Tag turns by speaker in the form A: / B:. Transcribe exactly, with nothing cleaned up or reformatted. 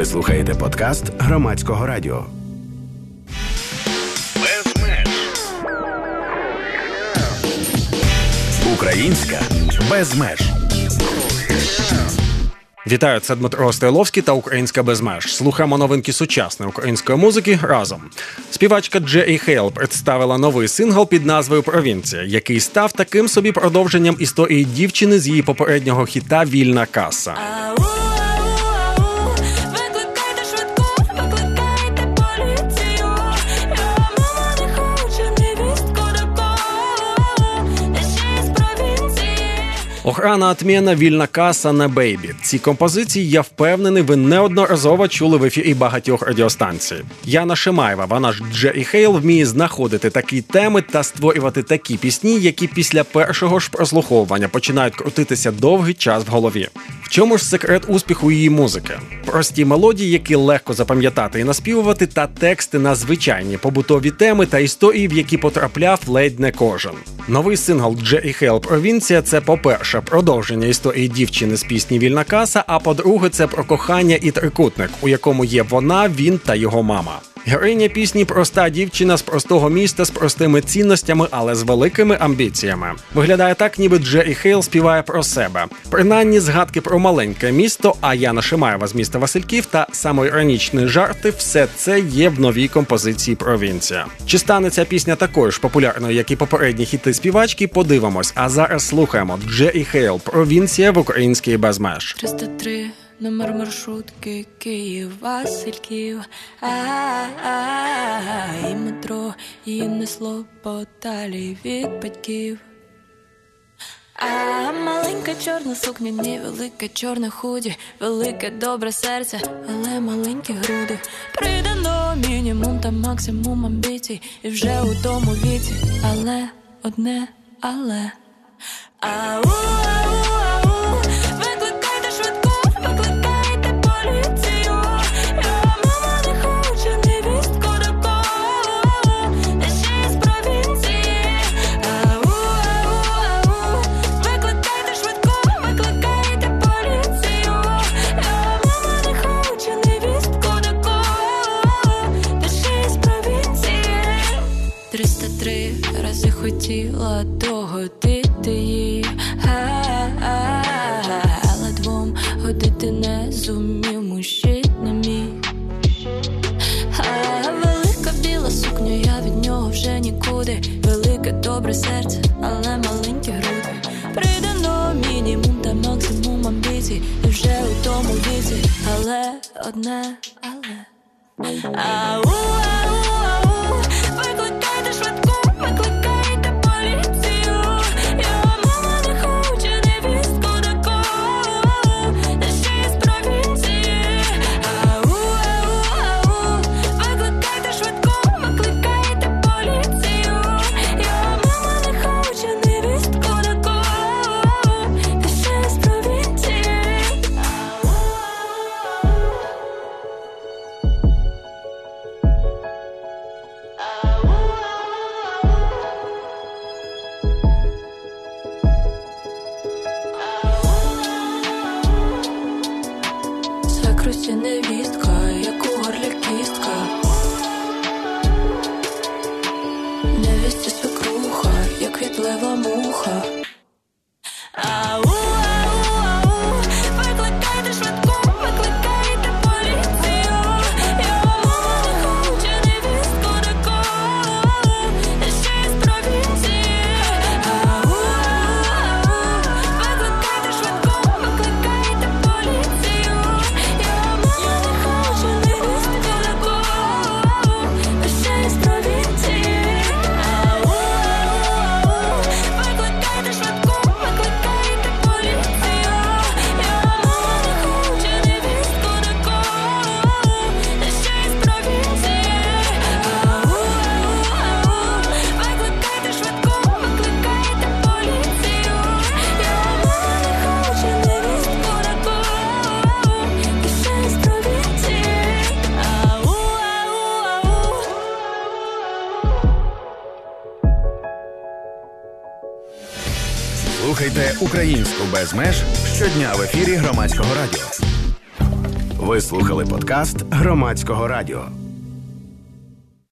A: Ви слухаєте подкаст Громадського радіо. Без меж. Українська без меж.
B: Вітаю, це Дмитро Стойловський та «Українська без меж». Слухаємо новинки сучасної української музики разом. Співачка Джері Хейл представила новий сингл під назвою «Провінція», який став таким собі продовженням історії дівчини з її попереднього хіта «Вільна каса». Охрана отмєна, вільна каса, не бейбі. Ці композиції, я впевнений, ви неодноразово чули в ефірі багатьох радіостанцій. Яна Шимаєва, вона ж Джері Хейл, вміє знаходити такі теми та створювати такі пісні, які після першого ж прослуховування починають крутитися довгий час в голові. В чому ж секрет успіху її музики? Прості мелодії, які легко запам'ятати і наспівувати, та тексти на звичайні побутові теми та історії, в які потрапляв ледь не кожен. Новий сингл Джері Хейл «Провінція» – це, по-перше, продовження історії дівчини з пісні «Вільна каса», а по-друге, це про кохання і трикутник, у якому є вона, він та його мама. Героїня пісні – проста дівчина з простого міста з простими цінностями, але з великими амбіціями. Виглядає так, ніби Джері Хейл співає про себе. Принаймні, згадки про маленьке місто, а Яна Шимаєва з міста Васильків та самоіронічні жарти – все це є в новій композиції «Провінція». Чи стане ця пісня такою ж популярною, як і попередні хіти співачки, подивимось. А зараз слухаємо Джері Хейл «Провінція» в «Українській без меж».
C: триста три Номер маршрутки Київ, Васильків, а-а-а, і метро її несло подалі від батьків. А маленька чорна сукня, ні, велике чорне худі, велике добре серце, але маленькі груди. Придано мінімум та максимум амбіцій, і вже у тому віці, але одне, але. Ау, ау, ау, викликайте швидку, викликайте поліцію. Його мама не хоче невістку такого, та ще й з провінції. Ау, ау, ау, викликайте швидку, викликайте поліцію. Його мама не хоче невістку такого, та ще й з провінції. триста три рази хотіла догодити їй, але двом годити не зумів мужчина мій. А велика біла сукня, я від нього вже нікуди. Велике добре серце, але маленькі груди. Придано мінімум та максимум амбіцій, і вже у тому віці, але одне, але. Ау, ау, ау, викликайте швидку, викликайте поліцію. Його мама не хоче невістку такого, та ще й з провінції. Ау, ау, ау, викликайте швидку, викликайте поліцію. Його мама не хоче невістку такого, та ще й з провінції. Ау, ау. Закрусті невістка, як у горлі кістка. Невісті свекруха, як квітлива муха. Ау, ау, ау, викликайте швидку, викликайте поліцію. Його мама не хоче невістку такого, та ще й з провінції. Ау, ау, ау, викликайте швидку, викликайте поліцію. Його мама не хоче невістку такого, та ще й з провінції. Ау, ау, ау, викликайте швидку, викликайте поліцію. Його мама не хоче невістку такого, та ще й з провінції. Ау, ау, ау, викликайте швидку, викликайте поліцію. Його мама не хоче невістку такого, та ще й з провінції. Ау, ау, ау.
A: Слухайте «Українську без меж» щодня в ефірі Громадського радіо. Ви слухали подкаст Громадського радіо.